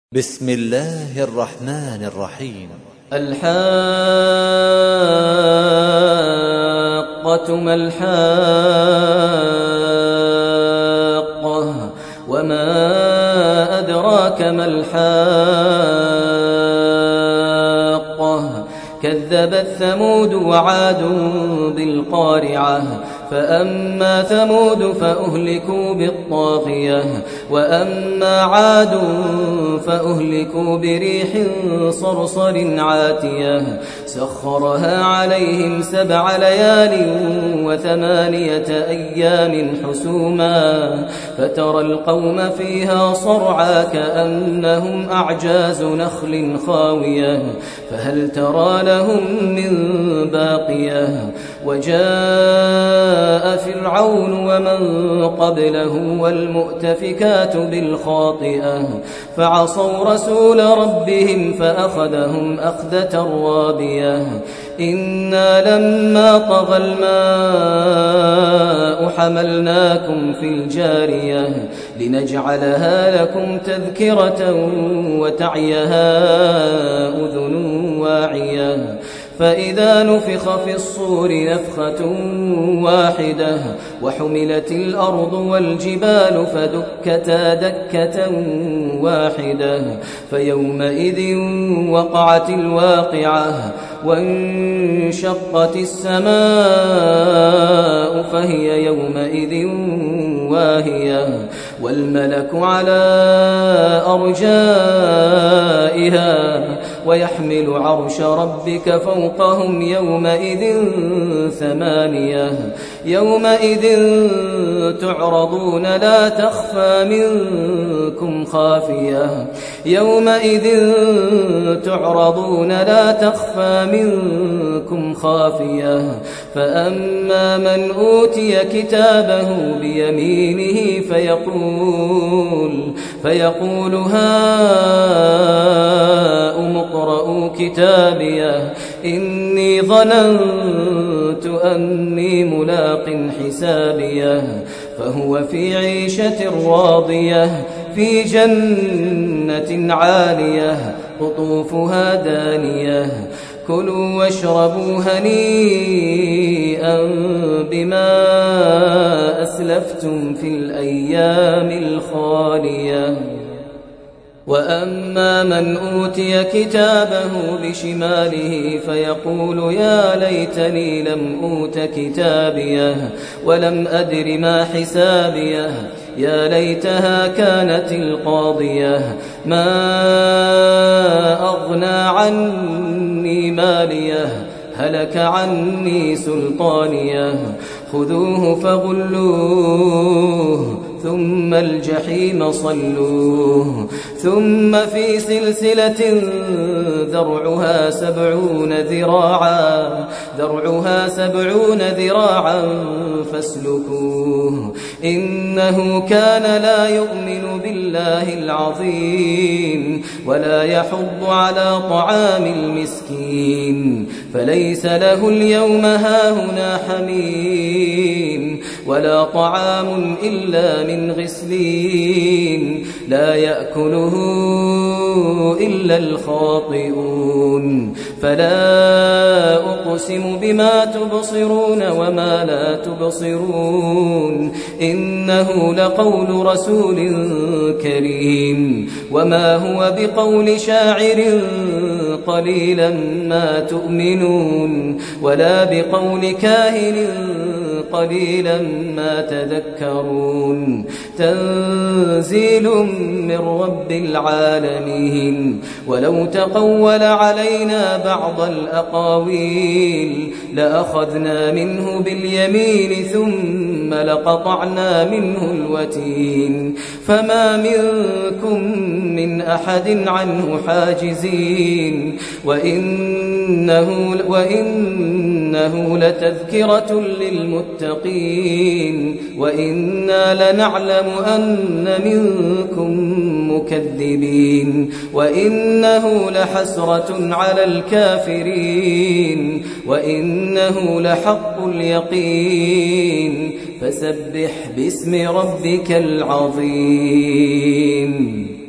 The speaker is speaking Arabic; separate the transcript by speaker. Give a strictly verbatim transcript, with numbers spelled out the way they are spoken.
Speaker 1: بسم الله الرحمن الرحيم.
Speaker 2: الحاقة ما الحاقة وما أدراك ما الحاقة كذبت ثمود وعاد بالقارعة فأما ثمود فأهلكوا بالطاغية وأما عاد فأهلكوا بريح صرصر عاتية سخرها عليهم سبع ليال وثمانية أيام حسوما فترى القوم فيها صرعى كأنهم أعجاز نخل خاوية فهل ترى لهم من باقية وجاء فرعون ومن قبله والمؤتفكات بالخاطئة فعصوا رسول ربهم فأخذهم أخذة رابية إنا لما طغى الماء حملناكم في الجارية لنجعلها لكم تذكرة وتعيها أذن واعية فإذا نفخ في الصور نفخة واحدة وحملت الأرض والجبال فدكتا دكة واحدة فيومئذ وقعت الواقعة وانشقت السماء فهي يومئذ واهية والملك على أرجائها ويحمل عرش ربك فوقهم يومئذ ثمانية يومئذ تعرضون لا تخفى منكم خافية يومئذ تعرضون لا تخفى منكم خافية فأما من أوتي كتابه بيمينه فيقول فيقول هاؤم اقرءوا كتابيه إني ظننت أني ملاق حسابيه فهو في عيشة راضية في جنة عالية قطوفها دانية كلوا واشربوا هنيئا بما أسلفتم في الأيام الخالية وأما من أوتي كتابه بشماله فيقول يا ليتني لم أوت كتابيه ولم أدر ما حسابيه يا ليتها كانت القاضية ما أغنى عني ماليه هلك عني سلطانيه خذوه فغلوه ثم الجحيم صلوه ثم في سلسلة ذرعها سبعون ذراعا ذرعها سبعون ذراعا فاسلكوه إنه كان لا يؤمن بالله العظيم ولا يحض على طعام المسكين فليس له اليوم هاهنا حميم ولا طعام إلا من غسلين لا يأكله إلا الخاطئون فلا أقسم بما تبصرون وما لا تبصرون إنه لقول رسول كريم وما هو بقول شاعر قليلا ما تؤمنون ولا بقول كاهن قليلا ما تذكرون تنزيل من رب العالمين ولو تقول علينا بعض الأقاويل لأخذنا منه باليمين ثم لقطعنا منه الوتين فما منكم من أحد عنه حاجزين وإنه, وإنه لتذكرة للمتقين وإنا لنعلم أن منكم مكذبين وإنه لحسرة على الكافرين وإنه لحق اليقين فسبح باسم ربك العظيم.